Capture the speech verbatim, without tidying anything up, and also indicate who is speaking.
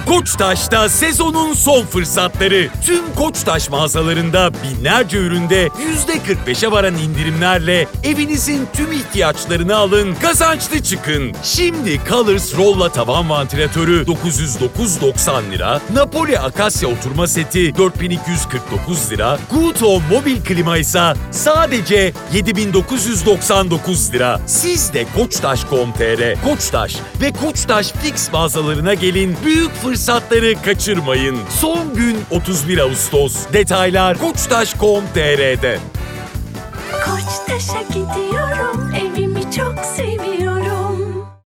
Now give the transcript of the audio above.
Speaker 1: Koçtaş'ta sezonun son fırsatları. Tüm Koçtaş mağazalarında binlerce üründe yüzde kırk beşe varan indirimlerle evinizin tüm ihtiyaçlarını alın, kazançlı çıkın. Şimdi Colors Rolla tavan vantilatörü dokuz yüz dokuz virgül doksan lira, Napoli Akasya oturma seti dört bin iki yüz kırk dokuz lira, Good Home mobil klima ise sadece yedi bin dokuz yüz doksan dokuz lira. Siz de Koçtaş nokta com nokta tr, Koçtaş ve Koçtaş Fix mağazalarına gelin, büyük fırsatları kaçırmayın. Son gün otuz bir Ağustos. Detaylar koçtaş nokta com nokta tr'de.
Speaker 2: Koçtaş'a gidiyorum.